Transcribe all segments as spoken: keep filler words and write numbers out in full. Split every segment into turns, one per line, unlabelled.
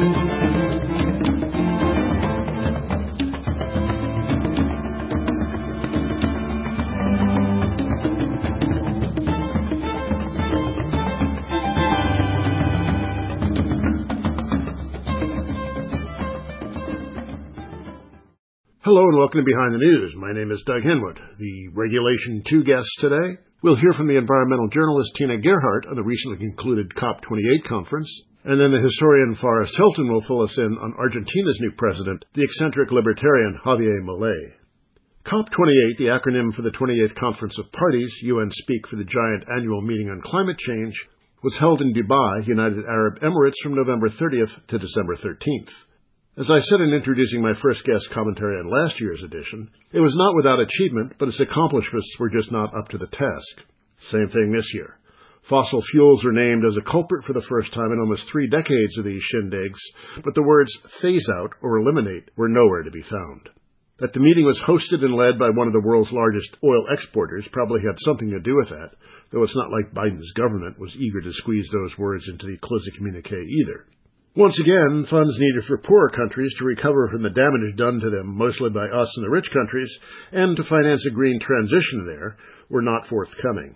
Hello and welcome to Behind the News. My name is Doug Henwood. The Regulation two guests today. We'll hear from the environmental journalist Tina Gerhart on the recently concluded COP twenty-eight conference. And then the historian Forrest Hilton will fill us in on Argentina's new president, the eccentric libertarian Javier Milei. COP twenty-eight, the acronym for the twenty-eighth Conference of Parties, U N speak for the giant annual meeting on climate change, was held in Dubai, United Arab Emirates, from November thirtieth to December thirteenth. As I said in introducing my first guest commentary on last year's edition, it was not without achievement, but its accomplishments were just not up to the task. Same thing this year. Fossil fuels are named as a culprit for the first time in almost three decades of these shindigs, but the words phase out or eliminate were nowhere to be found. That the meeting was hosted and led by one of the world's largest oil exporters probably had something to do with that, though it's not like Biden's government was eager to squeeze those words into the closing communique either. Once again, funds needed for poorer countries to recover from the damage done to them, mostly by us and the rich countries, and to finance a green transition there, were not forthcoming.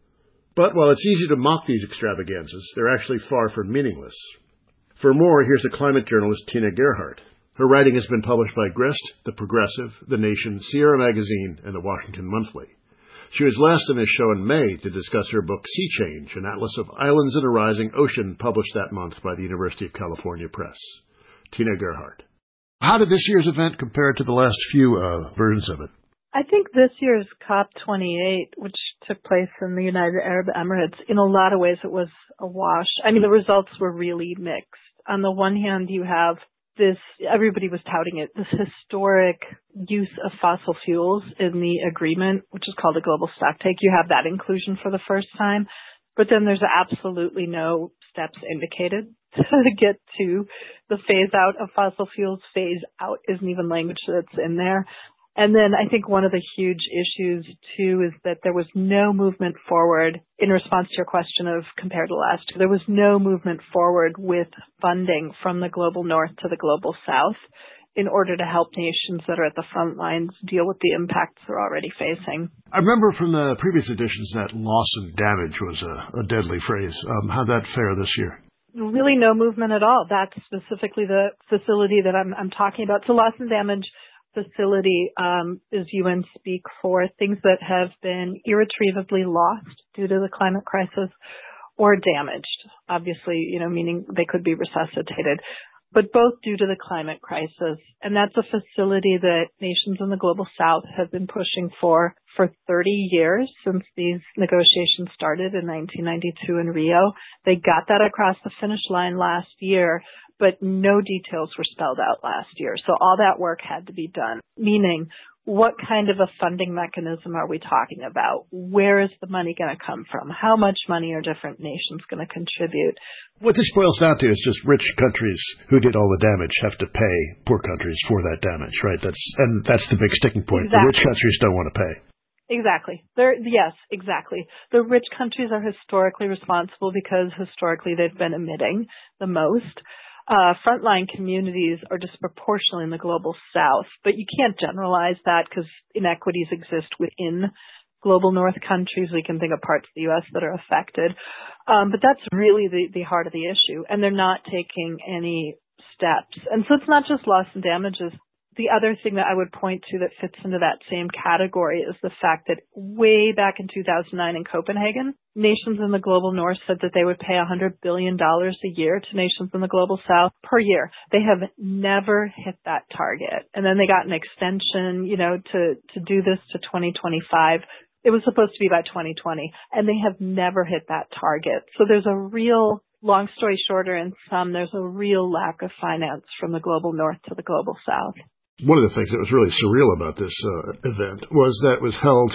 But while it's easy to mock these extravaganzas, they're actually far from meaningless. For more, here's the climate journalist Tina Gerhart. Her writing has been published by Grist, The Progressive, The Nation, Sierra Magazine, and The Washington Monthly. She was last on this show in May to discuss her book Sea Change, an atlas of islands and a rising ocean, published that month by the University of California Press. Tina Gerhart. How did this year's event compare to the last few uh, versions of it?
I think this year's COP twenty-eight, which took place in the United Arab Emirates, in a lot of ways it was a wash. I mean, the results were really mixed. On the one hand, you have this, everybody was touting it, this historic use of fossil fuels in the agreement, which is called a global stocktake. You have that inclusion for the first time, but then there's absolutely no steps indicated to get to the phase out of fossil fuels. Phase out isn't even language that's in there. And then I think one of the huge issues, too, is that there was no movement forward in response to your question of compared to last year. There was no movement forward with funding from the global north to the global south in order to help nations that are at the front lines deal with the impacts they're already facing.
I remember from the previous editions that loss and damage was a, a deadly phrase. Um, how'd that fare this year?
Really no movement at all. That's specifically the facility that I'm, I'm talking about. So loss and damage facility um, is U N speak for things that have been irretrievably lost due to the climate crisis or damaged, obviously, you know, meaning they could be resuscitated, but both due to the climate crisis. And that's a facility that nations in the global south have been pushing for for thirty years since these negotiations started in nineteen ninety-two in Rio. They got that across the finish line last year, but no details were spelled out last year. So all that work had to be done, meaning what kind of a funding mechanism are we talking about? Where is the money going to come from? How much money are different nations going to contribute?
What this boils down to is just rich countries who did all the damage have to pay poor countries for that damage, right? That's and that's the big sticking point.
Exactly.
The rich countries don't want to pay.
Exactly. They're, yes, exactly. The rich countries are historically responsible because historically they've been emitting the most. Uh, frontline communities are disproportionately in the global south, but you can't generalize that because inequities exist within global north countries. We can think of parts of the U S that are affected. Um, but that's really the, the heart of the issue, and they're not taking any steps. And so it's not just loss and damages. The other thing that I would point to that fits into that same category is the fact that way back in two thousand nine in Copenhagen, nations in the global north said that they would pay one hundred billion dollars a year to nations in the global south per year. They have never hit that target. And then they got an extension, you know, to, to do this to twenty twenty-five. It was supposed to be by twenty twenty, and they have never hit that target. So there's a real, long story shorter, in sum, there's a real lack of finance from the global north to the global south.
One of the things that was really surreal about this uh, event was that it was held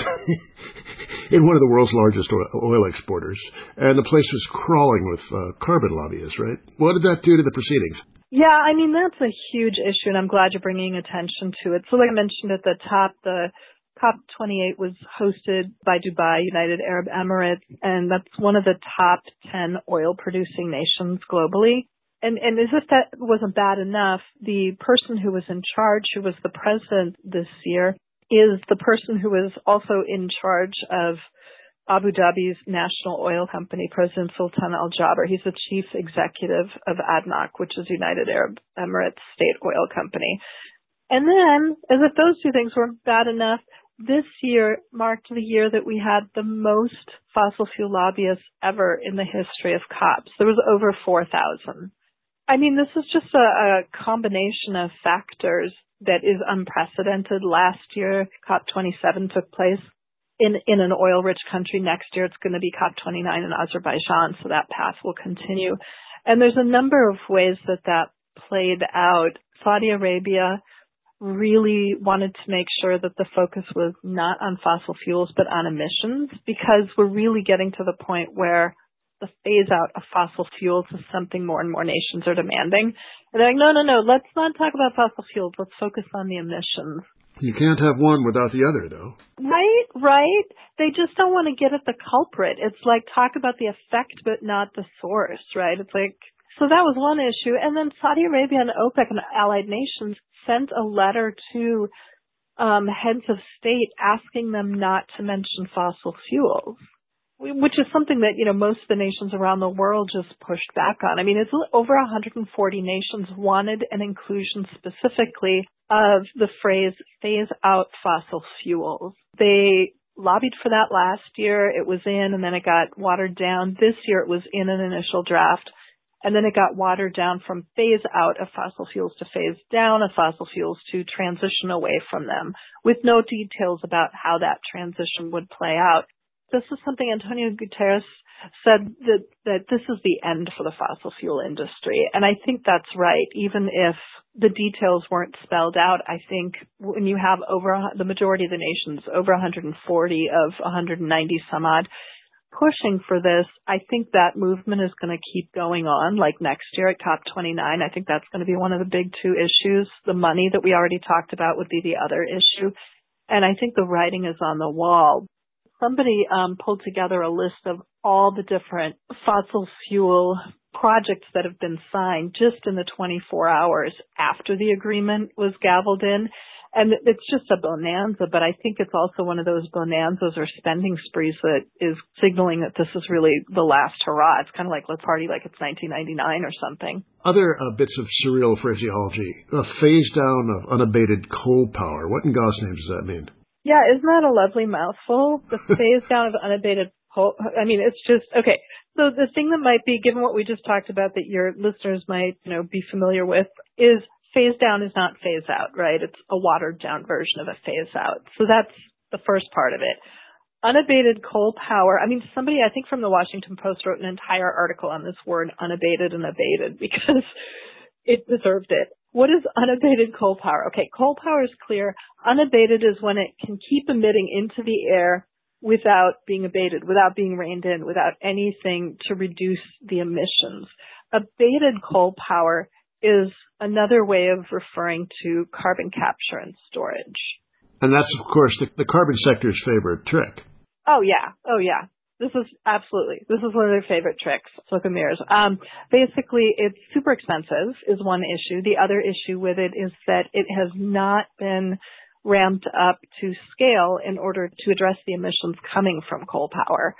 in one of the world's largest oil exporters, and the place was crawling with uh, carbon lobbyists, right? What did that do to the proceedings?
Yeah, I mean, that's a huge issue, and I'm glad you're bringing attention to it. So like I mentioned at the top, the COP twenty-eight was hosted by Dubai, United Arab Emirates, and that's one of the top ten oil-producing nations globally. And, and as if that wasn't bad enough, the person who was in charge, who was the president this year, is the person who is also in charge of Abu Dhabi's national oil company, President Sultan Al Jaber. He's the chief executive of ADNOC, which is United Arab Emirates State Oil Company. And then, as if those two things weren't bad enough, this year marked the year that we had the most fossil fuel lobbyists ever in the history of COPs. There was over four thousand. I mean, this is just a, a combination of factors that is unprecedented. Last year, COP twenty-seven took place in, in an oil-rich country. Next year, it's going to be COP twenty-nine in Azerbaijan, so that path will continue. And there's a number of ways that that played out. Saudi Arabia really wanted to make sure that the focus was not on fossil fuels, but on emissions, because we're really getting to the point where the phase out of fossil fuels is something more and more nations are demanding. And they're like, no, no, no, let's not talk about fossil fuels. Let's focus on the emissions.
You can't have one without the other, though.
Right, right. They just don't want to get at the culprit. It's like talk about the effect, but not the source, right? It's like, so that was one issue. And then Saudi Arabia and OPEC and allied nations sent a letter to um, heads of state asking them not to mention fossil fuels, which is something that, you know, most of the nations around the world just pushed back on. I mean, it's over one hundred forty nations wanted an inclusion specifically of the phrase phase out fossil fuels. They lobbied for that last year. It was in, and then it got watered down. This year it was in an initial draft. And then it got watered down from phase out of fossil fuels to phase down of fossil fuels to transition away from them, with no details about how that transition would play out. This is something Antonio Guterres said that, that this is the end for the fossil fuel industry. And I think that's right. Even if the details weren't spelled out, I think when you have over the majority of the nations, over one hundred forty of one hundred ninety some odd, pushing for this, I think that movement is going to keep going on. Like next year at COP twenty-nine, I think that's going to be one of the big two issues. The money that we already talked about would be the other issue. And I think the writing is on the wall. Somebody um, pulled together a list of all the different fossil fuel projects that have been signed just in the twenty-four hours after the agreement was gavelled in. And it's just a bonanza, but I think it's also one of those bonanzas or spending sprees that is signaling that this is really the last hurrah. It's kind of like, let's party like it's nineteen ninety-nine or something.
Other uh, bits of surreal phraseology. A phase down of unabated coal power. What in God's name does that mean?
Yeah, isn't that a lovely mouthful? The phase down of unabated coal. I mean, it's just, okay. So the thing that might be, given what we just talked about, that your listeners might, you know, be familiar with is phase down is not phase out, right? It's a watered down version of a phase out. So that's the first part of it. Unabated coal power. I mean, somebody, I think from the Washington Post wrote an entire article on this word unabated and abated because it deserved it. What is unabated coal power? Okay, coal power is clear. Unabated is when it can keep emitting into the air without being abated, without being reined in, without anything to reduce the emissions. Abated coal power is another way of referring to carbon capture and storage.
And that's, of course, the, the carbon sector's favorite trick.
Oh, yeah. Oh, yeah. This is absolutely, this is one of their favorite tricks, smoke and mirrors. Um, basically, it's super expensive is one issue. The other issue with it is that it has not been ramped up to scale in order to address the emissions coming from coal power.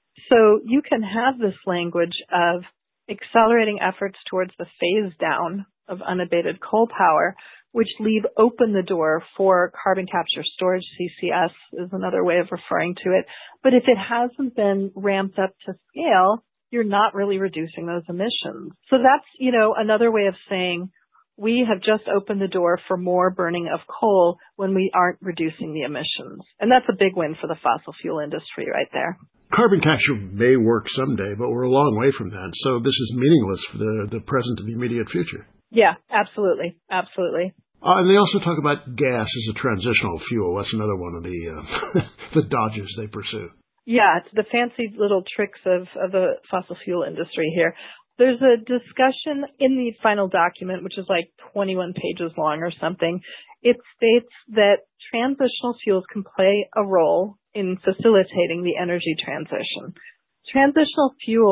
So you can have this language of accelerating efforts towards the phase down of unabated coal power, which leave open the door for carbon capture storage. C C S is another way of referring to it. But if it hasn't been ramped up to scale, you're not really reducing those emissions. So that's, you know, another way of saying we have just opened the door for more burning of coal when we aren't reducing the emissions. And that's a big win for the fossil fuel industry right there.
Carbon capture may work someday, but we're a long way from that. So this is meaningless for the, the present and the immediate future.
Yeah, absolutely. Absolutely.
Uh, and they also talk about gas as a transitional fuel. That's another one of the uh, the dodges they pursue.
Yeah, it's the fancy little tricks of, of the fossil fuel industry here. There's a discussion in the final document, which is like twenty-one pages long or something. It states that transitional fuels can play a role in facilitating the energy transition. Transitional fuels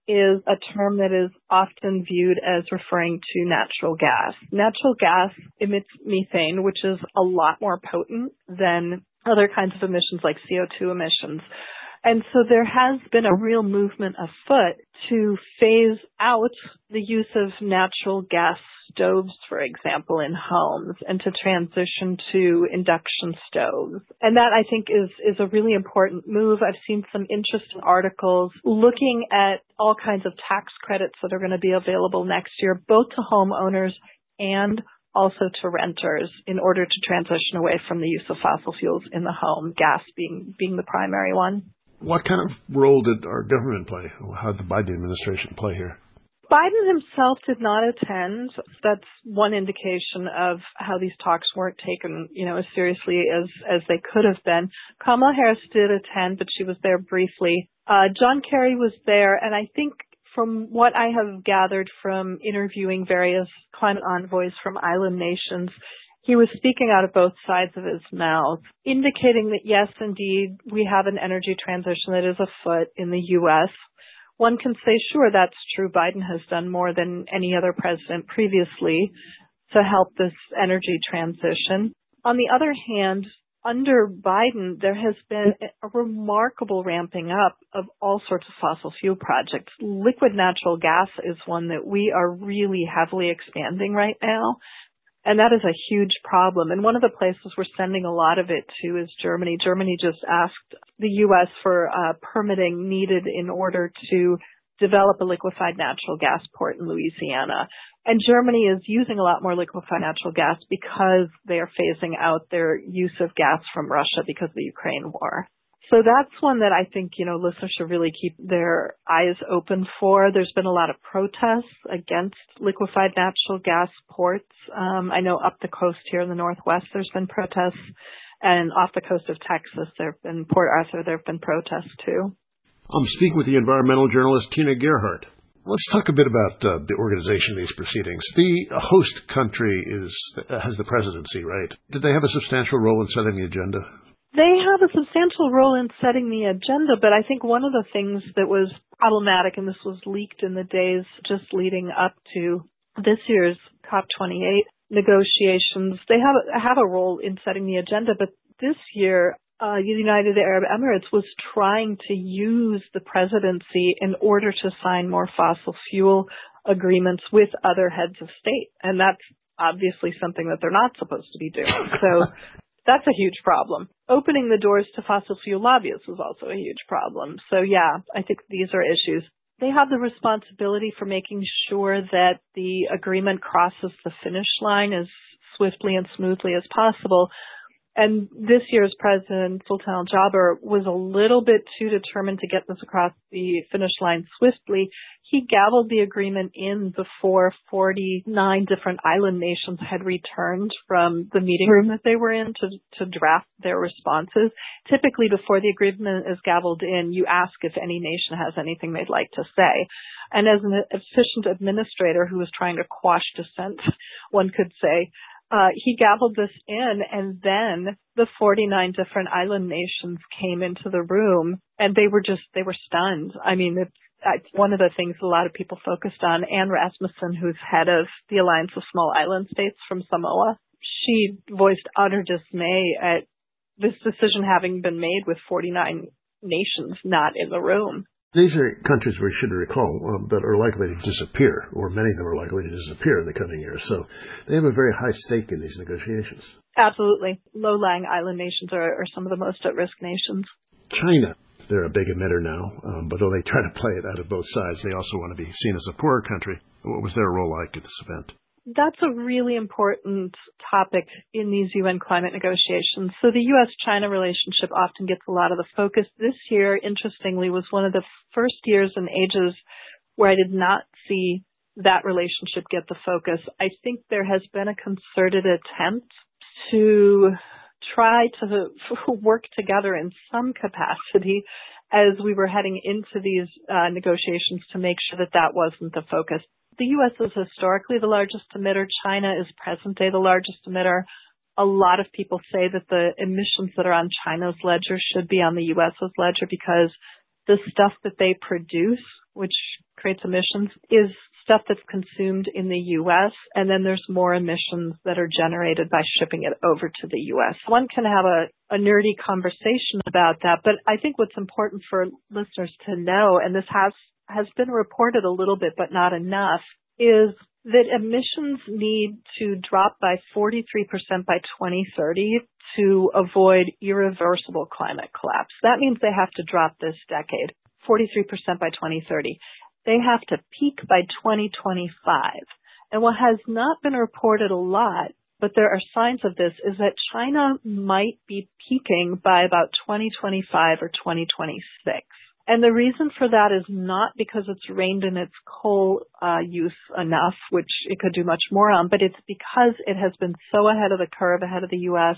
is a term that is often viewed as referring to natural gas. Natural gas emits methane, which is a lot more potent than other kinds of emissions like C O two emissions. And so there has been a real movement afoot to phase out the use of natural gas stoves, for example, in homes, and to transition to induction stoves. And that, I think, is, is a really important move. I've seen some interesting articles looking at all kinds of tax credits that are going to be available next year, both to homeowners and also to renters, in order to transition away from the use of fossil fuels in the home, gas being being the primary one.
What kind of role did our government play? How did the Biden administration play here?
Biden himself did not attend. That's one indication of how these talks weren't taken, you know, as seriously as, as they could have been. Kamala Harris did attend, but she was there briefly. Uh, John Kerry was there, and I think from what I have gathered from interviewing various climate envoys from island nations, he was speaking out of both sides of his mouth, indicating that, yes, indeed, we have an energy transition that is afoot in the U S. One can say, sure, that's true. Biden has done more than any other president previously to help this energy transition. On the other hand, under Biden, there has been a remarkable ramping up of all sorts of fossil fuel projects. Liquid natural gas is one that we are really heavily expanding right now. And that is a huge problem. And one of the places we're sending a lot of it to is Germany. Germany just asked the U S for uh, permitting needed in order to develop a liquefied natural gas port in Louisiana. And Germany is using a lot more liquefied natural gas because they are phasing out their use of gas from Russia because of the Ukraine war. So that's one that I think, you know, listeners should really keep their eyes open for. There's been a lot of protests against liquefied natural gas ports. Um, I know up the coast here in the Northwest, there's been protests. And off the coast of Texas, there have been, Port Arthur, there have been protests too.
I'm speaking with the environmental journalist Tina Gerhart. Let's talk a bit about uh, the organization of these proceedings. The host country is has the presidency, right? Did they have a substantial role in setting the agenda?
They have a substantial role in setting the agenda, but I think one of the things that was problematic, and this was leaked in the days just leading up to this year's COP twenty-eight negotiations, they have a, have a role in setting the agenda, but this year, uh, the United Arab Emirates was trying to use the presidency in order to sign more fossil fuel agreements with other heads of state, and that's obviously something that they're not supposed to be doing. So that's a huge problem. Opening the doors to fossil fuel lobbyists is also a huge problem. So yeah, I think these are issues. They have the responsibility for making sure that the agreement crosses the finish line as swiftly and smoothly as possible. And this year's president, Sultan Al-Jaber, was a little bit too determined to get this across the finish line swiftly. He gavelled the agreement in before forty-nine different island nations had returned from the meeting room that they were in to, to draft their responses. Typically, before the agreement is gavelled in, you ask if any nation has anything they'd like to say. And as an efficient administrator who was trying to quash dissent, one could say, Uh, he gavelled this in, and then the forty-nine different island nations came into the room, and they were just, they were stunned. I mean, it's, it's one of the things a lot of people focused on. Anne Rasmussen, who's head of the Alliance of Small Island States from Samoa, she voiced utter dismay at this decision having been made with forty-nine nations not in the room.
These are countries, we should recall, um, that are likely to disappear, or many of them are likely to disappear in the coming years. So they have a very high stake in these negotiations.
Absolutely. Low-lying island nations are, are some of the most at-risk nations.
China, they're a big emitter now, um, but though they try to play it out of both sides, they also want to be seen as a poorer country. What was their role like at this event?
That's a really important topic in these U N climate negotiations. So the U S China relationship often gets a lot of the focus. This year, interestingly, was one of the first years in ages where I did not see that relationship get the focus. I think there has been a concerted attempt to try to work together in some capacity as we were heading into these uh, negotiations to make sure that that wasn't the focus. The U S is historically the largest emitter. China is present day the largest emitter. A lot of people say that the emissions that are on China's ledger should be on the U S's ledger because the stuff that they produce, which creates emissions is stuff that's consumed in the U S, and then there's more emissions that are generated by shipping it over to the U S. One can have a, a nerdy conversation about that, but I think what's important for listeners to know, and this has, has been reported a little bit but not enough, is that emissions need to drop by forty-three percent by twenty thirty to avoid irreversible climate collapse. That means they have to drop this decade, forty-three percent by twenty thirty. They have to peak by twenty twenty-five. And what has not been reported a lot, but there are signs of this, is that China might be peaking by about twenty twenty-five or twenty twenty-six. And the reason for that is not because it's reined in its coal uh, use enough, which it could do much more on, but it's because it has been so ahead of the curve, ahead of the U S,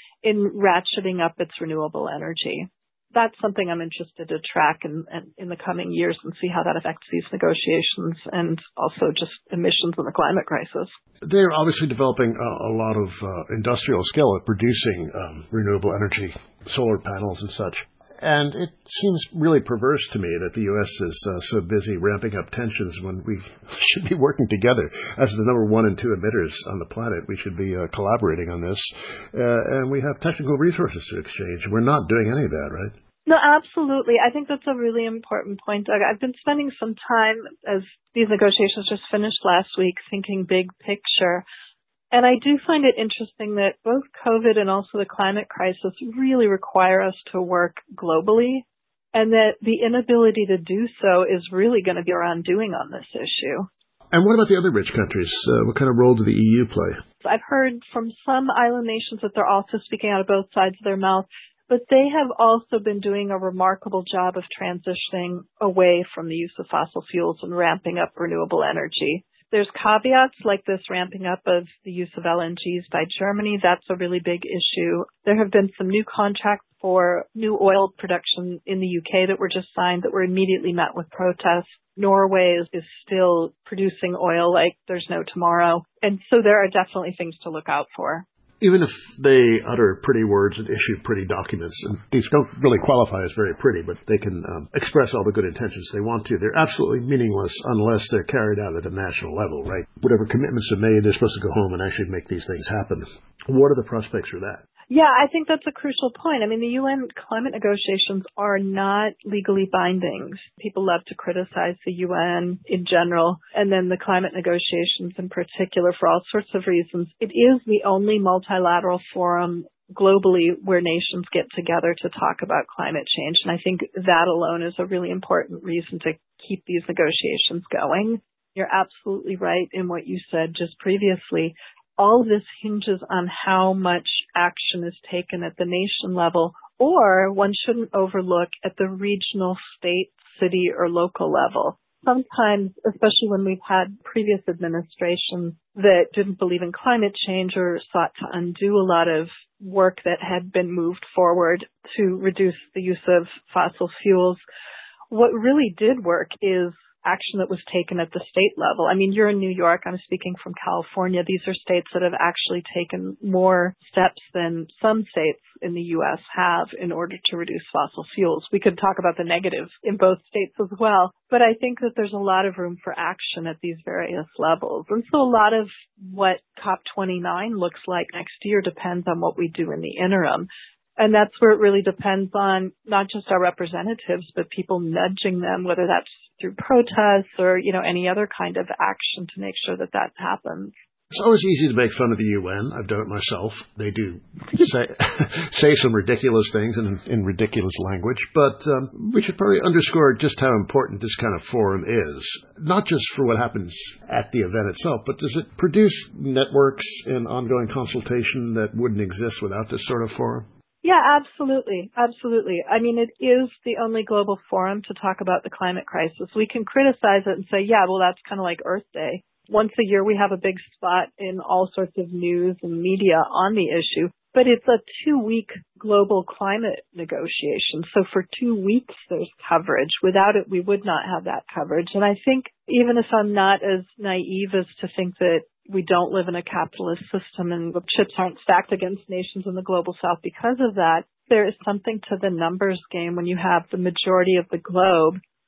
in ratcheting up its renewable energy. That's something I'm interested to track in, in, in the coming years and see how that affects these negotiations and also just emissions in the climate crisis.
They're obviously developing a, a lot of uh, industrial scale at producing um, renewable energy, solar panels and such. And it seems really perverse to me that the U S is uh, so busy ramping up tensions when we should be working together. As the number one and two emitters on the planet, we should be uh, collaborating on this. Uh, and we have technical resources to exchange. We're not doing any of that, right?
No, absolutely. I think that's a really important point, Doug. I've been spending some time, as these negotiations just finished last week, thinking big picture. And I do find it interesting that both COVID and also the climate crisis really require us to work globally, and that the inability to do so is really going to be our undoing on this issue.
And what about the other rich countries? Uh, what kind of role do the E U play?
I've heard from some island nations that they're also speaking out of both sides of their mouth, but they have also been doing a remarkable job of transitioning away from the use of fossil fuels and ramping up renewable energy. There's caveats like this ramping up of the use of L N Gs by Germany. That's a really big issue. There have been some new contracts for new oil production in the U K that were just signed that were immediately met with protests. Norway is, is still producing oil like there's no tomorrow. And so there are definitely things to look out for.
Even if they utter pretty words and issue pretty documents, and these don't really qualify as very pretty, but they can um, express all the good intentions they want to, they're absolutely meaningless unless they're carried out at the national level, right? Whatever commitments are made, they're supposed to go home and actually make these things happen. What are the prospects for that?
Yeah, I think that's a crucial point. I mean, the U N climate negotiations are not legally binding. People love to criticize the U N in general, and then the climate negotiations in particular for all sorts of reasons. It is the only multilateral forum globally where nations get together to talk about climate change, and I think that alone is a really important reason to keep these negotiations going. You're absolutely right in what you said just previously. All of this hinges on how much action is taken at the nation level, or one shouldn't overlook at the regional, state, city, or local level. Sometimes, especially when we've had previous administrations that didn't believe in climate change or sought to undo a lot of work that had been moved forward to reduce the use of fossil fuels, what really did work is action that was taken at the state level. I mean, you're in New York. I'm speaking from California. These are states that have actually taken more steps than some states in the U S have in order to reduce fossil fuels. We could talk about the negatives in both states as well, but I think that there's a lot of room for action at these various levels. And so a lot of what COP twenty-nine looks like next year depends on what we do in the interim. And that's where it really depends on not just our representatives, but people nudging them, whether that's through protests or, you know, any other kind of action to make sure that that happens.
It's always easy to make fun of the U N. I've done it myself. They do say, say some ridiculous things in, in ridiculous language, but um, we should probably underscore just how important this kind of forum is, not just for what happens at the event itself, but does it produce networks and ongoing consultation that wouldn't exist without this sort of forum?
Yeah, absolutely. Absolutely. I mean, it is the only global forum to talk about the climate crisis. We can criticize it and say, yeah, well, that's kind of like Earth Day. Once a year, we have a big spot in all sorts of news and media on the issue, but it's a two-week global climate negotiation. So for two weeks, there's coverage. Without it, we would not have that coverage. And I think even if I'm not as naive as to think that we don't live in a capitalist system and the chips aren't stacked against nations in the global south because of that, there is something to the numbers game when you have the majority of the globe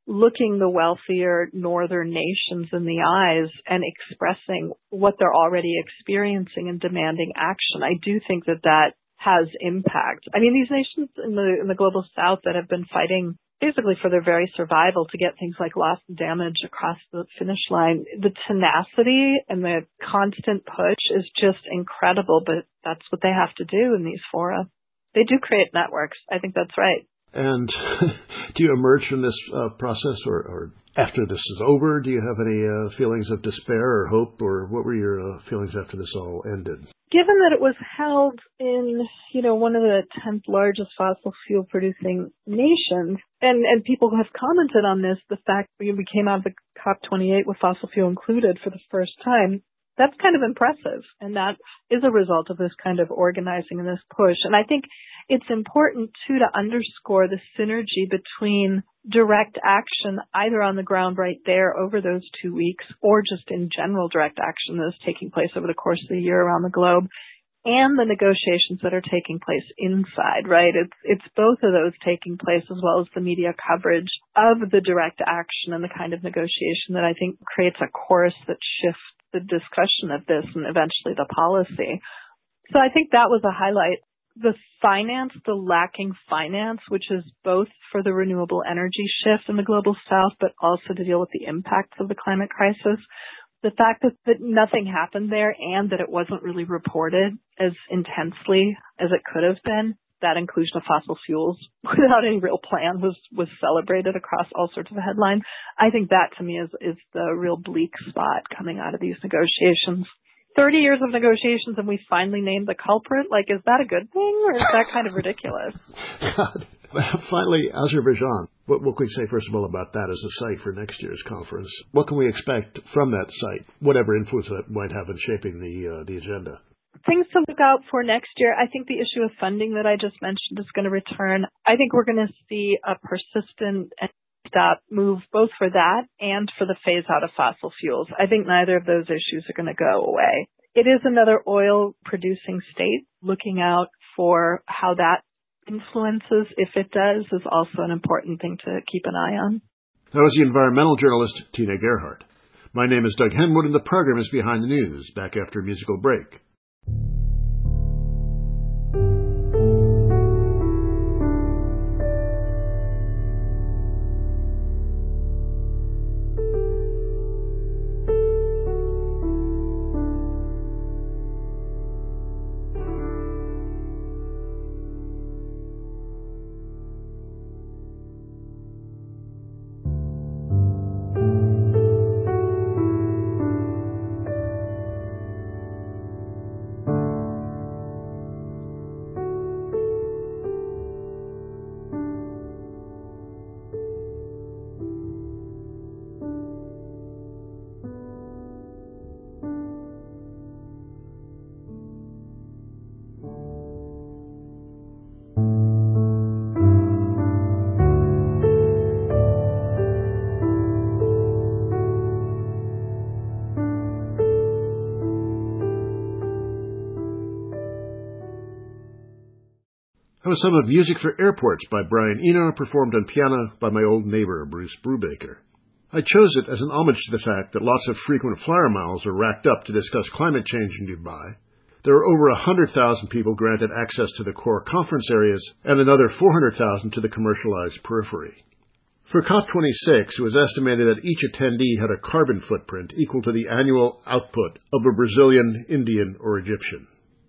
looking the wealthier northern nations in the eyes and expressing what they're already experiencing and demanding action. I do think that that has impact. I mean, these nations in the in the global south that have been fighting basically for their very survival to get things like loss and damage across the finish line, the tenacity and the constant push is just incredible, but that's what they have to do in these fora. They do create networks. I think that's right.
And do you emerge from this uh, process, or, or after this is over, do you have any uh, feelings of despair or hope, or what were your uh, feelings after this all ended?
Given that it was held in, you know, one of the tenth largest fossil fuel producing nations, and, and people have commented on this, the fact that we came out of the COP twenty-eight with fossil fuel included for the first time, that's kind of impressive. And that is a result of this kind of organizing and this push. And I think it's important, too, to underscore the synergy between direct action, either on the ground right there over those two weeks, or just in general direct action that is taking place over the course of the year around the globe, and the negotiations that are taking place inside, right? It's it's both of those taking place, as well as the media coverage of the direct action and the kind of negotiation that I think creates a course that shifts the discussion of this and eventually the policy. So I think that was a highlight. The finance, the lacking finance, which is both for the renewable energy shift in the global south, but also to deal with the impacts of the climate crisis. The fact that, that nothing happened there and that it wasn't really reported as intensely as it could have been, that inclusion of fossil fuels without any real plan was, was celebrated across all sorts of headlines. I think that to me is, is the real bleak spot coming out of these negotiations. thirty years of negotiations and we finally named the culprit? Like, is that a good thing, or is that kind of ridiculous?
God. Finally, Azerbaijan. What, what can we say, first of all, about that as a site for next year's conference? What can we expect from that site, whatever influence that might have in shaping the uh, the agenda?
Things to look out for next year. I think the issue of funding that I just mentioned is going to return. I think we're going to see a persistent and stop move both for that and for the phase out of fossil fuels. I think neither of those issues are going to go away. It is another oil producing state. Looking out for how that influences, if it does, is also an important thing to keep an eye on.
That was the environmental journalist Tina Gerhart. My name is Doug Henwood, and the program is Behind the News, back after a musical break. That was some of Music for Airports by Brian Eno, performed on piano by my old neighbor, Bruce Brubaker. I chose it as an homage to the fact that lots of frequent flyer miles are racked up to discuss climate change in Dubai. There are over one hundred thousand people granted access to the core conference areas and another four hundred thousand to the commercialized periphery. For COP twenty-six, it was estimated that each attendee had a carbon footprint equal to the annual output of a Brazilian, Indian, or Egyptian.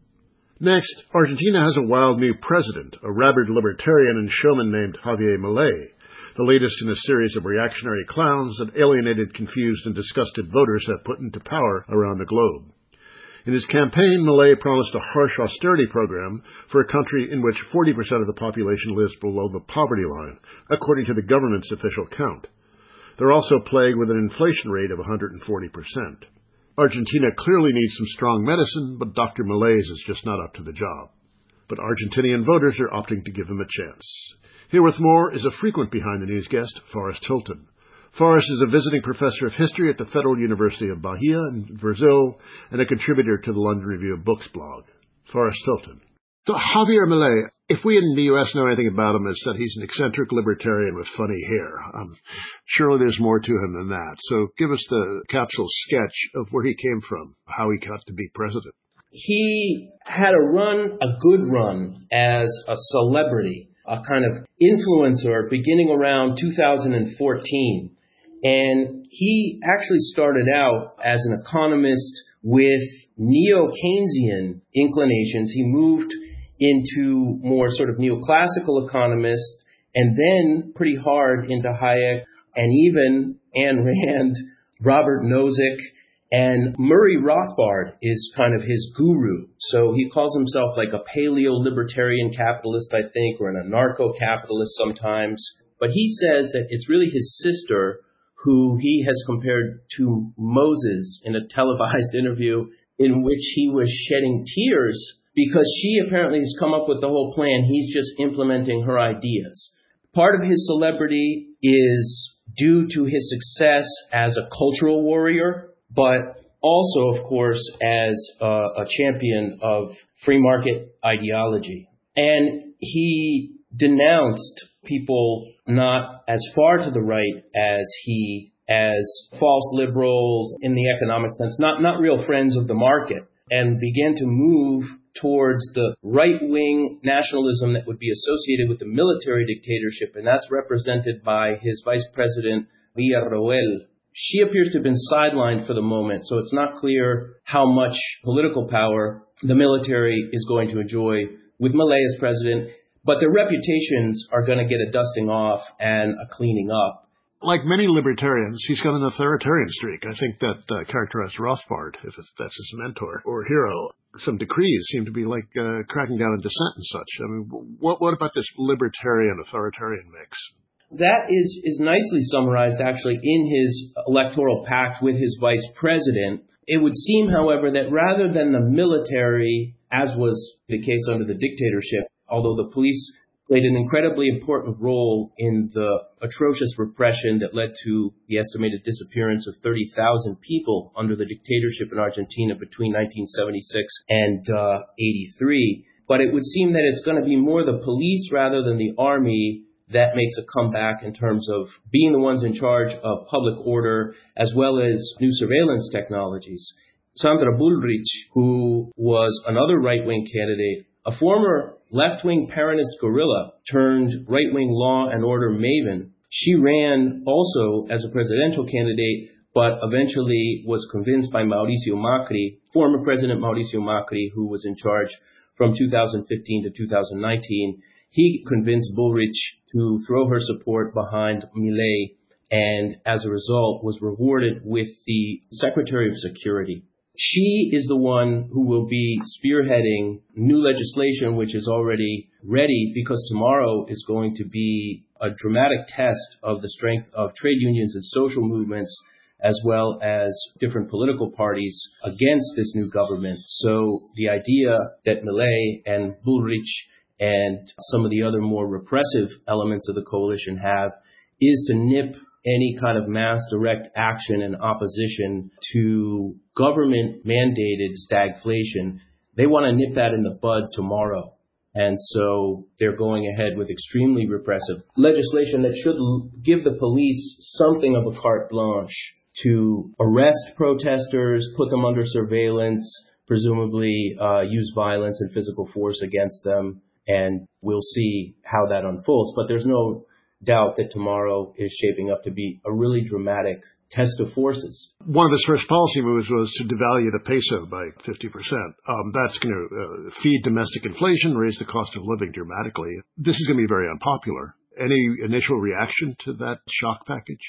Next, Argentina has a wild new president, a rabid libertarian and showman named Javier Milei, the latest in a series of reactionary clowns that alienated, confused, and disgusted voters have put into power around the globe. In his campaign, Milei promised a harsh austerity program for a country in which forty percent of the population lives below the poverty line, according to the government's official count. They're also plagued with an inflation rate of one hundred forty percent. Argentina clearly needs some strong medicine, but Doctor Milei's is just not up to the job. But Argentinian voters are opting to give him a chance. Here with more is a frequent Behind the News guest, Forrest Hilton. Forrest is a visiting professor of history at the Federal University of Bahia in Brazil and a contributor to the London Review of Books blog. Forrest Hilton. So Javier Milei, if we in the U S know anything about him, it's that he's an eccentric libertarian with funny hair. Um, surely there's more to him than that. So give us the capsule sketch of where he came from, how he got to be president.
He had a run, a good run as a celebrity, a kind of influencer beginning around two thousand fourteen. And he actually started out as an economist with neo-Keynesian inclinations. He moved into more sort of neoclassical economist, and then pretty hard into Hayek and even Ayn Rand, Robert Nozick, and Murray Rothbard is kind of his guru. So he calls himself like a paleo-libertarian capitalist, I think, or an anarcho-capitalist sometimes. But he says that it's really his sister who he has compared to Moses in a televised interview in which he was shedding tears because she apparently has come up with the whole plan. He's just implementing her ideas. Part of his celebrity is due to his success as a cultural warrior, but also, of course, as a, a champion of free market ideology. And he denounced people not as far to the right as he, as false liberals in the economic sense, not, not real friends of the market, and began to move towards the right-wing nationalism that would be associated with the military dictatorship, and that's represented by his vice president, Villarroel. She appears to have been sidelined for the moment, so it's not clear how much political power the military is going to enjoy with Milei as president, but their reputations are going to get a dusting off and a cleaning up.
Like many libertarians, he's got an authoritarian streak. I think that uh, characterized Rothbard, if that's his mentor or hero. Some decrees seem to be like uh, cracking down on dissent and such. I mean, what, what about this libertarian-authoritarian mix?
That is, is nicely summarized, actually, in his electoral pact with his vice president. It would seem, however, that rather than the military, as was the case under the dictatorship, although the police played an incredibly important role in the atrocious repression that led to the estimated disappearance of thirty thousand people under the dictatorship in Argentina between nineteen seventy-six and uh, eighty-three. But it would seem that it's going to be more the police rather than the army that makes a comeback in terms of being the ones in charge of public order as well as new surveillance technologies. Sandra Bullrich, who was another right-wing candidate, a former left-wing Peronist guerrilla turned right-wing law and order maven. She ran also as a presidential candidate, but eventually was convinced by Mauricio Macri, former President Mauricio Macri, who was in charge from two thousand fifteen to two thousand nineteen. He convinced Bullrich to throw her support behind Milei, and as a result was rewarded with the Secretary of Security. She is the one who will be spearheading new legislation, which is already ready, because tomorrow is going to be a dramatic test of the strength of trade unions and social movements, as well as different political parties against this new government. So the idea that Milei and Bullrich and some of the other more repressive elements of the coalition have is to nip any kind of mass direct action and opposition to government-mandated stagflation. They want to nip that in the bud tomorrow. And so they're going ahead with extremely repressive legislation that should give the police something of a carte blanche to arrest protesters, put them under surveillance, presumably uh, use violence and physical force against them. And we'll see how that unfolds. But there's no doubt that tomorrow is shaping up to be a really dramatic test of forces.
One of his first policy moves was to devalue the peso by fifty percent. Um, that's going to uh, feed domestic inflation, raise the cost of living dramatically. This is going to be very unpopular. Any initial reaction to that shock package?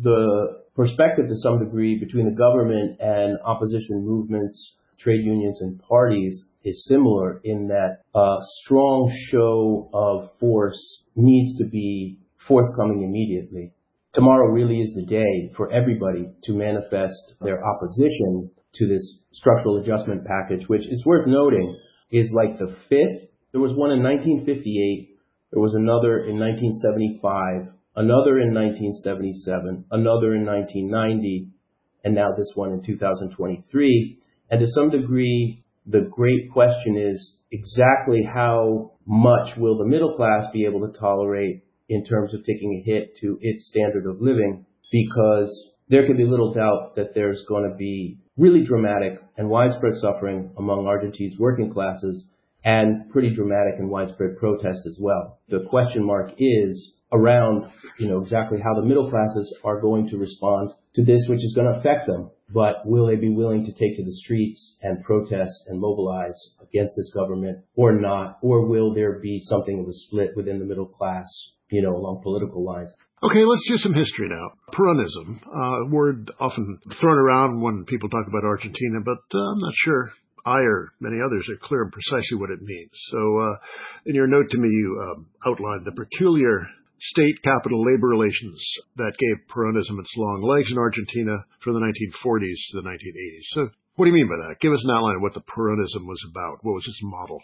The perspective to some degree between the government and opposition movements, trade unions and parties is similar in that a strong show of force needs to be forthcoming immediately. Tomorrow really is the day for everybody to manifest their opposition to this structural adjustment package, which is worth noting is like the fifth. There was one in nineteen fifty-eight. There was another in nineteen seventy-five, another in nineteen seventy-seven, another in nineteen ninety, and now this one in two thousand twenty-three. And to some degree, The great question is exactly how much will the middle class be able to tolerate in terms of taking a hit to its standard of living, because there can be little doubt that there's going to be really dramatic and widespread suffering among Argentina's working classes and pretty dramatic and widespread protest as well. The question mark is around, you know, exactly how the middle classes are going to respond to this, which is going to affect them. But will they be willing to take to the streets and protest and mobilize against this government or not? Or will there be something of a split within the middle class, you know, along political lines?
Okay, let's do some history now. Peronism, a uh, word often thrown around when people talk about Argentina, but uh, I'm not sure I or many others are clear on precisely what it means. So uh, in your note to me, you um, outlined the peculiar state-capital labor relations that gave Peronism its long legs in Argentina from the nineteen forties to the nineteen eighties. So what do you mean by that? Give us an outline of what the Peronism was about. What was its model?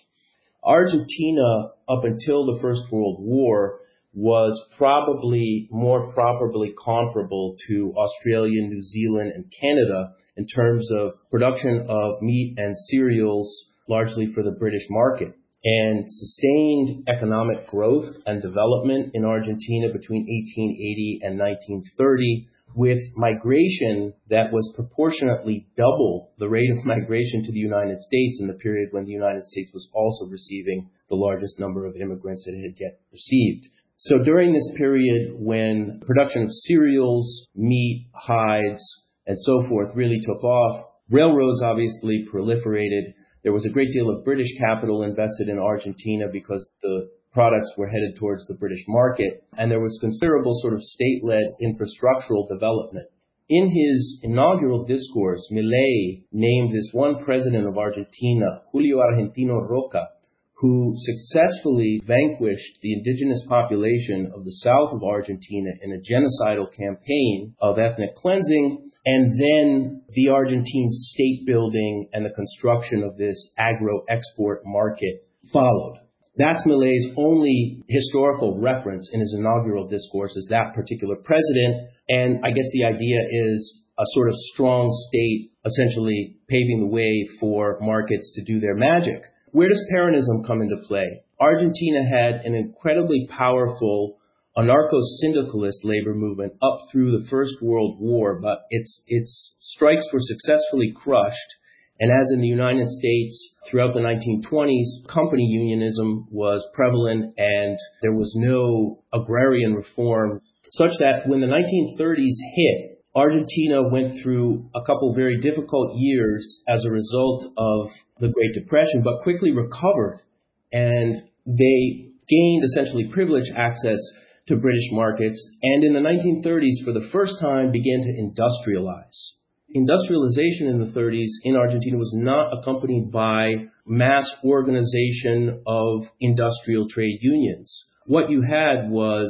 Argentina, up until the First World War, was probably more properly comparable to Australia, New Zealand, and Canada in terms of production of meat and cereals, largely for the British market. And sustained economic growth and development in Argentina between eighteen eighty and nineteen thirty, with migration that was proportionately double the rate of migration to the United States in the period when the United States was also receiving the largest number of immigrants that it had yet received. So during this period when production of cereals, meat, hides, and so forth really took off, railroads obviously proliferated. There was a great deal of British capital invested in Argentina because the products were headed towards the British market, and there was considerable sort of state-led infrastructural development. In his inaugural discourse, Milei named this one president of Argentina, Julio Argentino Roca, who successfully vanquished the indigenous population of the south of Argentina in a genocidal campaign of ethnic cleansing, and then the Argentine state building and the construction of this agro-export market followed. That's Milei's only historical reference in his inaugural discourse, is that particular president. And I guess the idea is a sort of strong state essentially paving the way for markets to do their magic. Where does Peronism come into play? Argentina had an incredibly powerful anarcho-syndicalist labor movement up through the First World War, but its its strikes were successfully crushed. And as in the United States, throughout the nineteen twenties, company unionism was prevalent and there was no agrarian reform, such that when the nineteen thirties hit, Argentina went through a couple very difficult years as a result of the Great Depression, but quickly recovered. And they gained essentially privileged access to British markets, and in the nineteen thirties, for the first time, began to industrialize. Industrialization in the thirties in Argentina was not accompanied by mass organization of industrial trade unions. What you had was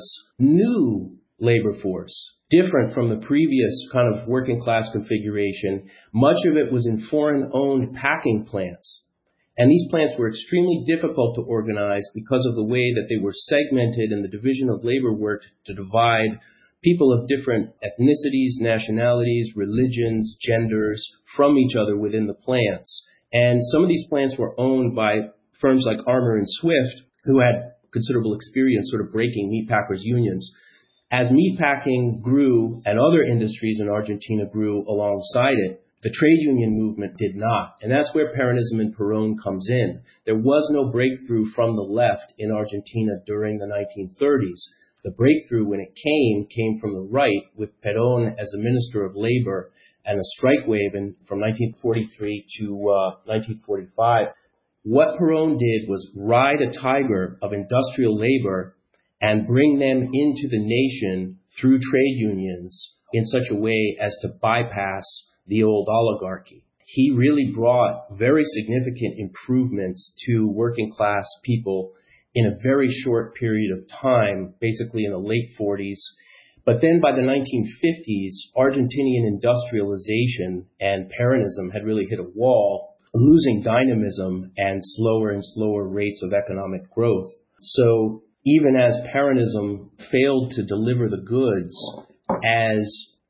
new labor force, different from the previous kind of working class configuration. Much of it was in foreign-owned packing plants. And these plants were extremely difficult to organize because of the way that they were segmented and the division of labor worked to divide people of different ethnicities, nationalities, religions, genders from each other within the plants. And some of these plants were owned by firms like Armour and Swift, who had considerable experience sort of breaking meatpackers' unions. As meatpacking grew and other industries in Argentina grew alongside it, the trade union movement did not. And that's where Peronism and Perón comes in. There was no breakthrough from the left in Argentina during the nineteen thirties. The breakthrough, when it came, came from the right, with Perón as a minister of labor and a strike wave in, from nineteen forty-three to uh, nineteen forty-five. What Perón did was ride a tiger of industrial labor and bring them into the nation through trade unions in such a way as to bypass the old oligarchy. He really brought very significant improvements to working class people in a very short period of time, basically in the late forties. But then by the nineteen fifties, Argentinian industrialization and Peronism had really hit a wall, losing dynamism and slower and slower rates of economic growth. So even as Peronism failed to deliver the goods as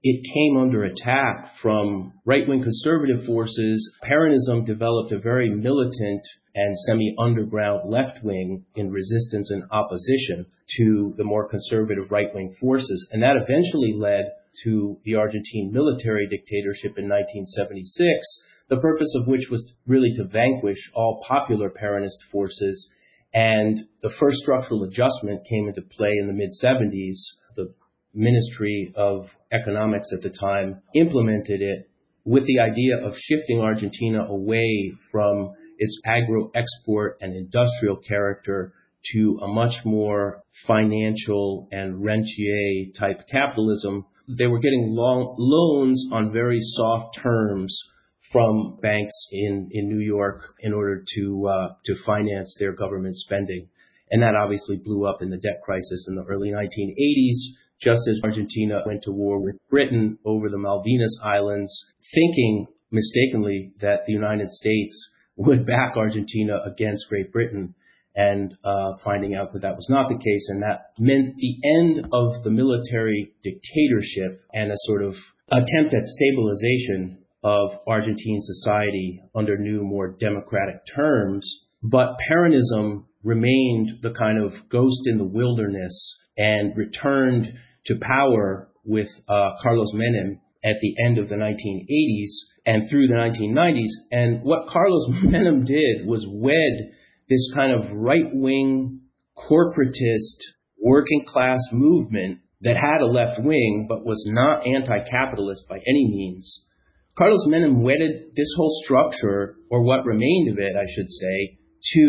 it came under attack from right-wing conservative forces. Peronism developed a very militant and semi-underground left wing in resistance and opposition to the more conservative right-wing forces. And that eventually led to the Argentine military dictatorship in nineteen seventy-six, the purpose of which was really to vanquish all popular Peronist forces. And the first structural adjustment came into play in the mid-seventies. The Ministry of Economics at the time implemented it with the idea of shifting Argentina away from its agro-export and industrial character to a much more financial and rentier type capitalism. They were getting long loans on very soft terms from banks in, in New York in order to uh, to finance their government spending. And that obviously blew up in the debt crisis in the early nineteen eighties, just as Argentina went to war with Britain over the Malvinas Islands, thinking mistakenly that the United States would back Argentina against Great Britain, and uh, finding out that that was not the case. And that meant the end of the military dictatorship and a sort of attempt at stabilization of Argentine society under new, more democratic terms. But Peronism remained the kind of ghost in the wilderness and returned to power with uh, Carlos Menem at the end of the nineteen eighties and through the nineteen nineties. And what Carlos Menem did was wed this kind of right-wing, corporatist, working-class movement that had a left wing but was not anti-capitalist by any means. Carlos Menem wedded this whole structure, or what remained of it, I should say,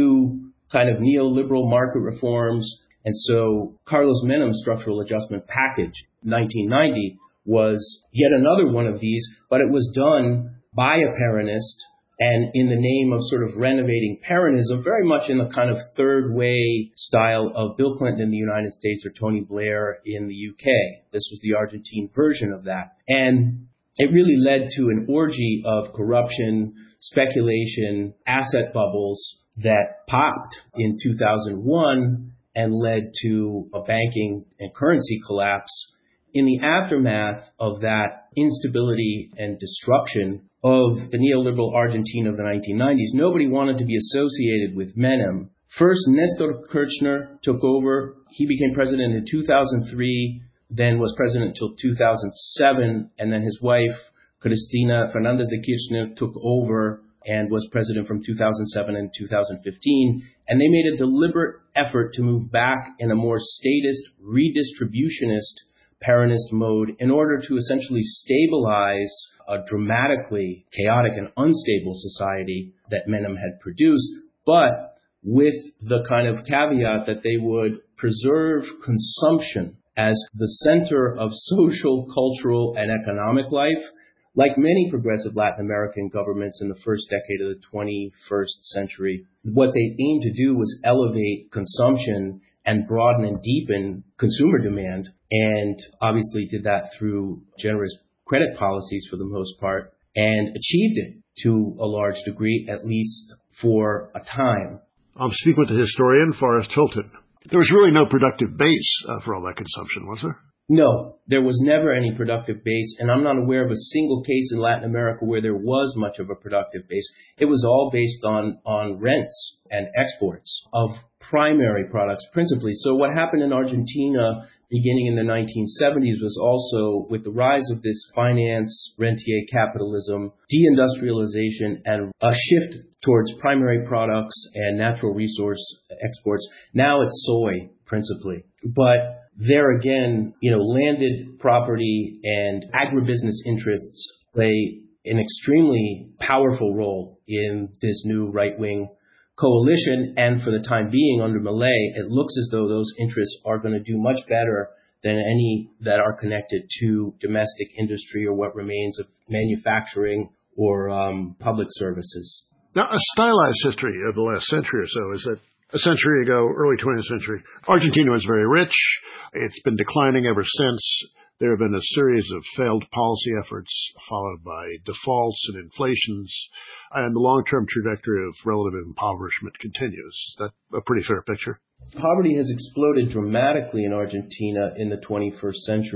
to kind of neoliberal market reforms. And so Carlos Menem's structural adjustment package, nineteen ninety, was yet another one of these, but it was done by a Peronist and in the name of sort of renovating Peronism, very much in the kind of third way style of Bill Clinton in the United States or Tony Blair in the U K. This was the Argentine version of that. And it really led to an orgy of corruption, speculation, asset bubbles that popped in two thousand one and led to a banking and currency collapse. In the aftermath of that instability and destruction of the neoliberal Argentina of the nineteen nineties, nobody wanted to be associated with Menem. First, Nestor Kirchner took over. He became president in two thousand three, then was president until two thousand seven, and then his wife, Cristina Fernandez de Kirchner, took over and was president from two thousand seven and two thousand fifteen. And they made a deliberate effort to move back in a more statist, redistributionist Peronist mode in order to essentially stabilize a dramatically chaotic and unstable society that Menem had produced, but with the kind of caveat that they would preserve consumption as the center of social, cultural, and economic life. Like many progressive Latin American governments in the first decade of the twenty-first century, what they aimed to do was elevate consumption and broaden and deepen consumer demand, and obviously did that through generous credit policies for the most part, and achieved it to a large degree, at least for a time.
I'm speaking with the historian, Forrest Hilton. There was really no productive base uh, for all that consumption, was there?
No, there was never any productive base, and I'm not aware of a single case in Latin America where there was much of a productive base. It was all based on, on rents and exports of primary products principally. So what happened in Argentina beginning in the nineteen seventies was also with the rise of this finance, rentier capitalism, deindustrialization, and a shift towards primary products and natural resource exports. Now it's soy principally. But there again, you know, landed property and agribusiness interests play an extremely powerful role in this new right-wing coalition. And for the time being, under Milei, it looks as though those interests are going to do much better than any that are connected to domestic industry or what remains of manufacturing or um, public services.
Now, a stylized history of the last century or so is that a century ago, early twentieth century, Argentina was very rich. It's been declining ever since. There have been a series of failed policy efforts followed by defaults and inflations, and the long-term trajectory of relative impoverishment continues. Is that a pretty fair picture?
Poverty has exploded dramatically in Argentina in the twenty-first century.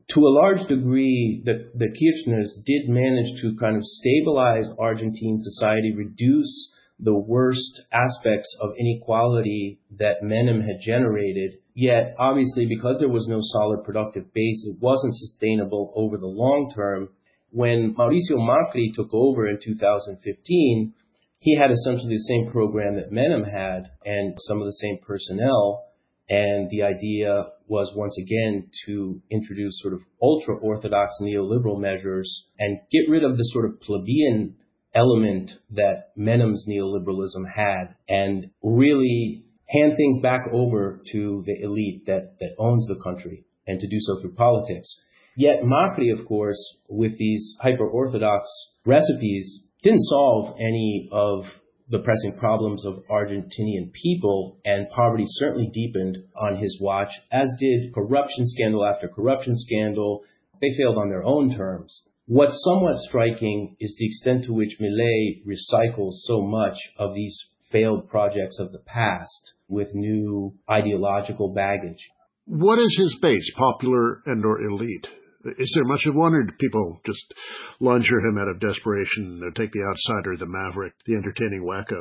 To a large degree, the, the Kirchners did manage to kind of stabilize Argentine society, reduce the worst aspects of inequality that Menem had generated. Yet, obviously, because there was no solid productive base, it wasn't sustainable over the long term. When Mauricio Macri took over in two thousand fifteen, he had essentially the same program that Menem had and some of the same personnel. And the idea was once again to introduce sort of ultra-orthodox neoliberal measures and get rid of the sort of plebeian element that Menem's neoliberalism had and really hand things back over to the elite that, that owns the country and to do so through politics. Yet Macri, of course, with these hyper-orthodox recipes, didn't solve any of the pressing problems of Argentinian people, and poverty certainly deepened on his watch, as did corruption scandal after corruption scandal. They failed on their own terms. What's somewhat striking is the extent to which Milei recycles so much of these failed projects of the past with new ideological baggage.
What is his base, popular and or elite? Is there much of one, or do people just lunge him out of desperation, or take the outsider, the maverick, the entertaining wacko?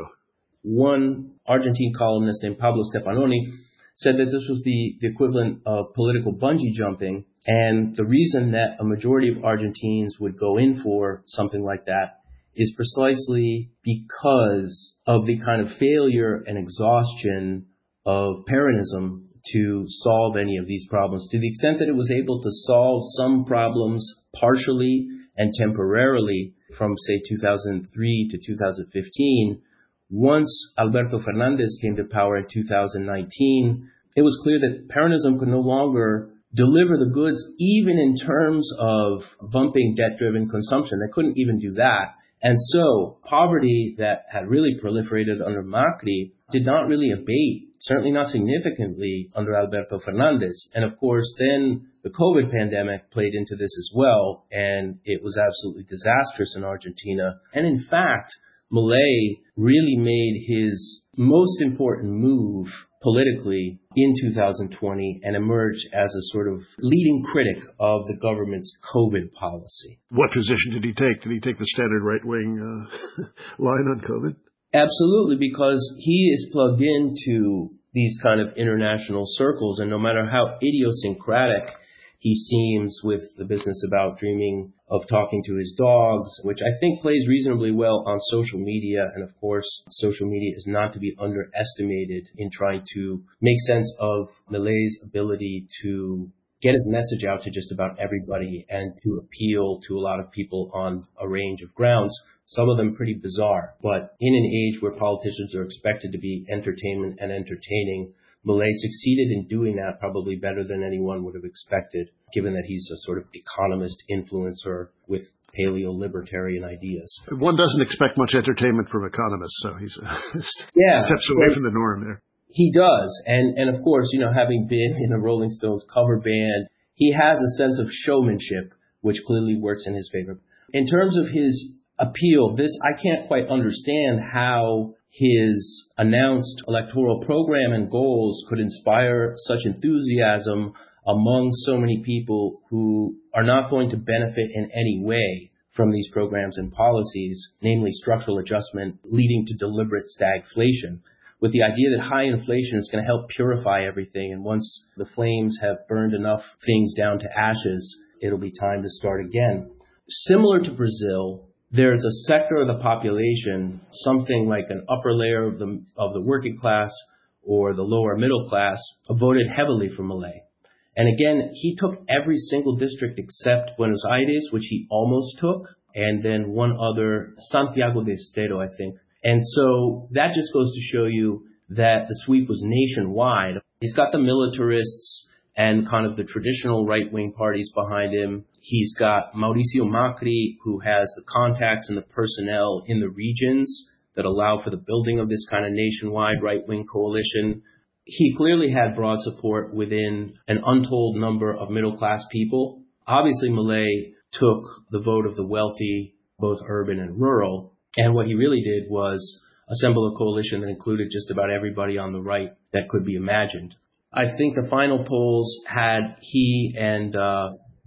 One Argentine columnist named Pablo Stefanoni said that this was the, the equivalent of political bungee jumping, and the reason that a majority of Argentines would go in for something like that is precisely because of the kind of failure and exhaustion of Peronism to solve any of these problems. To the extent that it was able to solve some problems partially and temporarily from, say, two thousand three to two thousand fifteen, once Alberto Fernandez came to power in two thousand nineteen, it was clear that Peronism could no longer deliver the goods, even in terms of bumping debt-driven consumption. They couldn't even do that. And so poverty that had really proliferated under Macri did not really abate, certainly not significantly, under Alberto Fernandez. And of course, then the COVID pandemic played into this as well, and it was absolutely disastrous in Argentina. And in fact, Milei really made his most important move politically in two thousand twenty and emerged as a sort of leading critic of the government's COVID policy.
What position did he take? Did he take the standard right-wing uh, line on COVID?
Absolutely, because he is plugged into these kind of international circles, and no matter how idiosyncratic he seems with the business about dreaming of talking to his dogs, which I think plays reasonably well on social media. And of course, social media is not to be underestimated in trying to make sense of Milei's ability to get his message out to just about everybody and to appeal to a lot of people on a range of grounds, some of them pretty bizarre. But in an age where politicians are expected to be entertainment and entertaining, Milei succeeded in doing that probably better than anyone would have expected, given that he's a sort of economist influencer with paleo-libertarian ideas.
One doesn't expect much entertainment from economists, so he's uh,
yeah,
steps away well, from the norm there.
He does. And, and of course, you know, having been in a Rolling Stones cover band, he has a sense of showmanship, which clearly works in his favor. In terms of his appeal, this, I can't quite understand how his announced electoral program and goals could inspire such enthusiasm among so many people who are not going to benefit in any way from these programs and policies, namely structural adjustment leading to deliberate stagflation, with the idea that high inflation is going to help purify everything. And once the flames have burned enough things down to ashes, it'll be time to start again. Similar to Brazil, there's a sector of the population, something like an upper layer of the of the working class or the lower middle class, voted heavily for Milei. And again, he took every single district except Buenos Aires, which he almost took, and then one other, Santiago del Estero, I think. And so that just goes to show you that the sweep was nationwide. He's got the militarists and kind of the traditional right-wing parties behind him. He's got Mauricio Macri, who has the contacts and the personnel in the regions that allow for the building of this kind of nationwide right-wing coalition. He clearly had broad support within an untold number of middle-class people. Obviously, Milei took the vote of the wealthy, both urban and rural. And what he really did was assemble a coalition that included just about everybody on the right that could be imagined. I think the final polls had he and uh,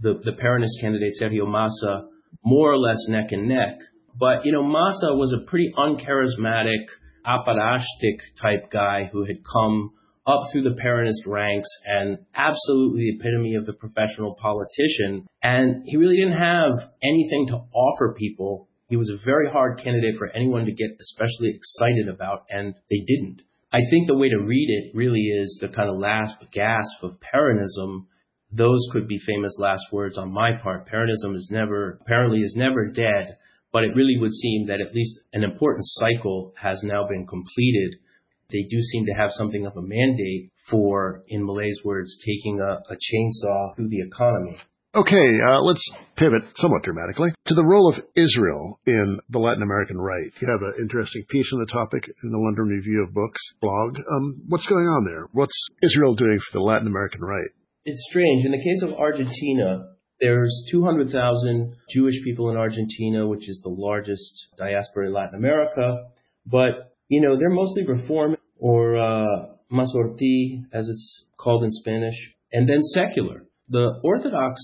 the, the Peronist candidate, Sergio Massa, more or less neck and neck. But, you know, Massa was a pretty uncharismatic, aparashtic type guy who had come up through the Peronist ranks and absolutely the epitome of the professional politician. And he really didn't have anything to offer people. He was a very hard candidate for anyone to get especially excited about, and they didn't. I think the way to read it really is the kind of last gasp of Peronism. Those could be famous last words on my part. Peronism is never, apparently is never dead, but it really would seem that at least an important cycle has now been completed. They do seem to have something of a mandate for, in Milei's words, taking a, a chainsaw through the economy.
Okay, uh, let's pivot somewhat dramatically to the role of Israel in the Latin American right. You have an interesting piece on the topic in the London Review of Books blog. Um, what's going on there? What's Israel doing for the Latin American right?
It's strange. In the case of Argentina, there's two hundred thousand Jewish people in Argentina, which is the largest diaspora in Latin America. But, you know, they're mostly Reform or uh, Masorti, as it's called in Spanish, and then secular. The Orthodox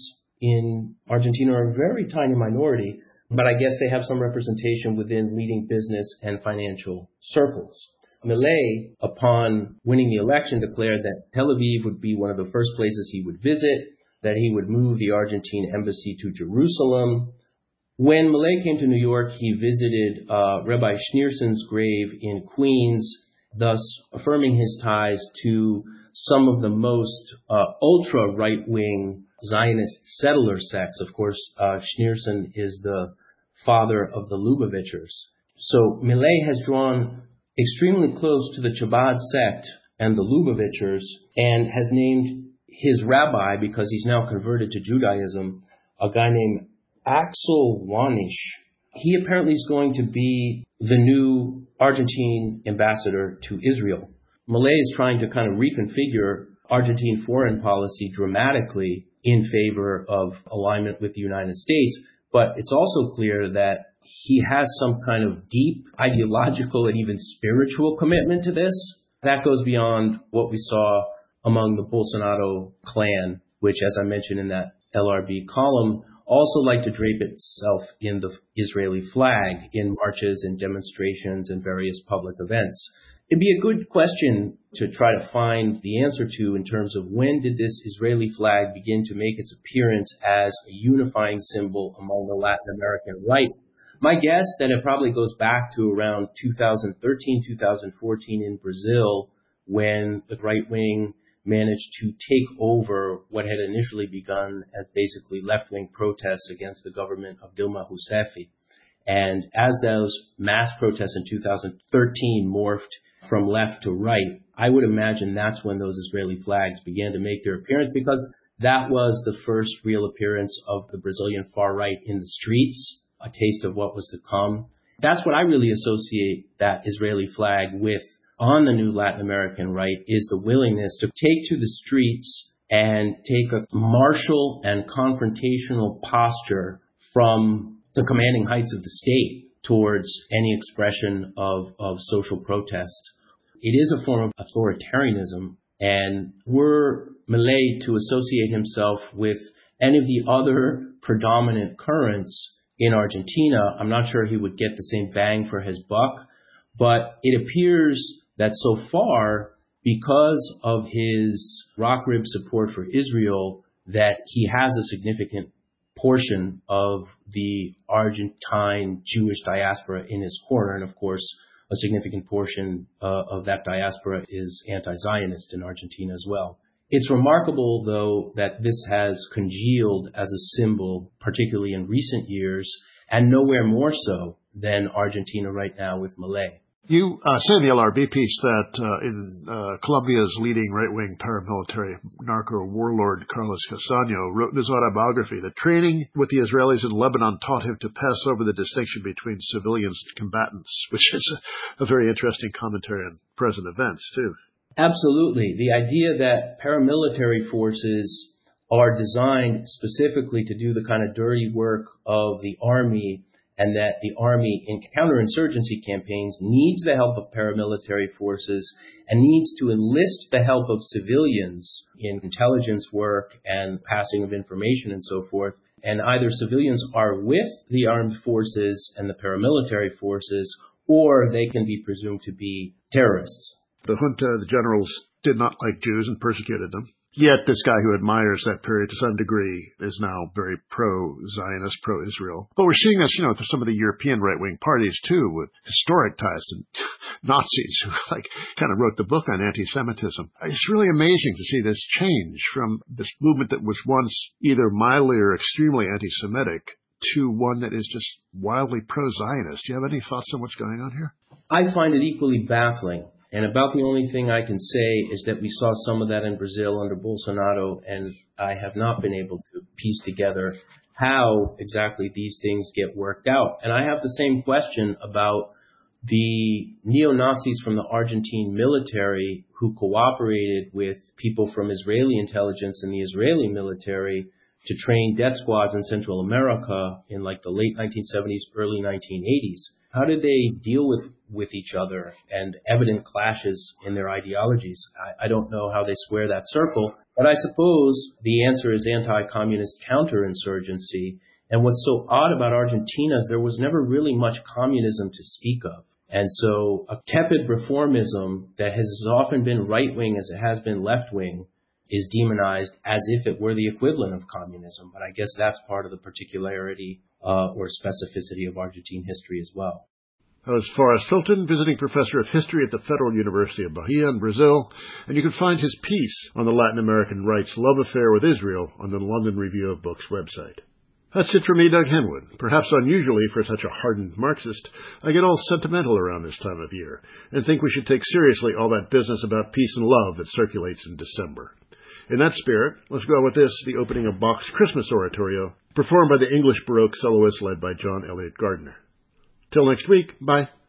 in Argentina are a very tiny minority, but I guess they have some representation within leading business and financial circles. Milei, upon winning the election, declared that Tel Aviv would be one of the first places he would visit, that he would move the Argentine embassy to Jerusalem. When Milei came to New York, he visited uh, Rabbi Schneerson's grave in Queens, thus affirming his ties to some of the most uh, ultra-right-wing Zionist settler sects. Of course, uh, Schneerson is the father of the Lubavitchers. So Milei has drawn extremely close to the Chabad sect and the Lubavitchers and has named his rabbi, because he's now converted to Judaism, a guy named Axel Wanish. He apparently is going to be the new Argentine ambassador to Israel. Milei is trying to kind of reconfigure Argentine foreign policy dramatically in favor of alignment with the United States, but it's also clear that he has some kind of deep ideological and even spiritual commitment to this. That goes beyond what we saw among the Bolsonaro clan, which, as I mentioned in that L R B column, also like to drape itself in the Israeli flag in marches and demonstrations and various public events. It'd be a good question to try to find the answer to in terms of when did this Israeli flag begin to make its appearance as a unifying symbol among the Latin American right. My guess that it probably goes back to around two thousand thirteen, two thousand fourteen in Brazil, when the right wing managed to take over what had initially begun as basically left-wing protests against the government of Dilma Rousseff. And as those mass protests in two thousand thirteen morphed from left to right, I would imagine that's when those Israeli flags began to make their appearance, because that was the first real appearance of the Brazilian far right in the streets, a taste of what was to come. That's what I really associate that Israeli flag with on the new Latin American right, is the willingness to take to the streets and take a martial and confrontational posture from the commanding heights of the state towards any expression of, of social protest. It is a form of authoritarianism, and were Milei to associate himself with any of the other predominant currents in Argentina, I'm not sure he would get the same bang for his buck, but it appears that so far, because of his rock rib support for Israel, that he has a significant portion of the Argentine Jewish diaspora in his corner. And of course, a significant portion uh, of that diaspora is anti-Zionist in Argentina as well. It's remarkable, though, that this has congealed as a symbol, particularly in recent years, and nowhere more so than Argentina right now with Milei.
You uh, say in the L R B piece that uh, in uh, Colombia's leading right-wing paramilitary narco-warlord Carlos Castaño wrote in his autobiography that training with the Israelis in Lebanon taught him to pass over the distinction between civilians and combatants, which is a, a very interesting commentary on present events, too.
Absolutely. The idea that paramilitary forces are designed specifically to do the kind of dirty work of the army and that the army in counterinsurgency campaigns needs the help of paramilitary forces and needs to enlist the help of civilians in intelligence work and passing of information and so forth. And either civilians are with the armed forces and the paramilitary forces, or they can be presumed to be terrorists.
The junta, the generals, did not like Jews and persecuted them. Yet this guy who admires that period to some degree is now very pro-Zionist, pro-Israel. But we're seeing this, you know, with some of the European right-wing parties, too, with historic ties to Nazis who, like, kind of wrote the book on anti-Semitism. It's really amazing to see this change from this movement that was once either mildly or extremely anti-Semitic to one that is just wildly pro-Zionist. Do you have any thoughts on what's going on here?
I find it equally baffling. And about the only thing I can say is that we saw some of that in Brazil under Bolsonaro, and I have not been able to piece together how exactly these things get worked out. And I have the same question about the neo-Nazis from the Argentine military who cooperated with people from Israeli intelligence and the Israeli military to train death squads in Central America in like the late nineteen seventies, early nineteen eighties. How did they deal with, with each other and evident clashes in their ideologies? I, I don't know how they square that circle, but I suppose the answer is anti-communist counterinsurgency. And what's so odd about Argentina is there was never really much communism to speak of. And so a tepid reformism that has as often been right-wing as it has been left-wing is demonized as if it were the equivalent of communism. But I guess that's part of the particularity uh, or specificity of Argentine history as well.
That was Forrest Hilton, visiting professor of history at the Federal University of Bahia in Brazil, and you can find his piece on the Latin American right's love affair with Israel on the London Review of Books website. That's it for me, Doug Henwood. Perhaps unusually for such a hardened Marxist, I get all sentimental around this time of year and think we should take seriously all that business about peace and love that circulates in December. In that spirit, let's go with this, the opening of Bach's Christmas Oratorio, performed by the English Baroque soloist led by John Eliot Gardiner. Till next week, bye.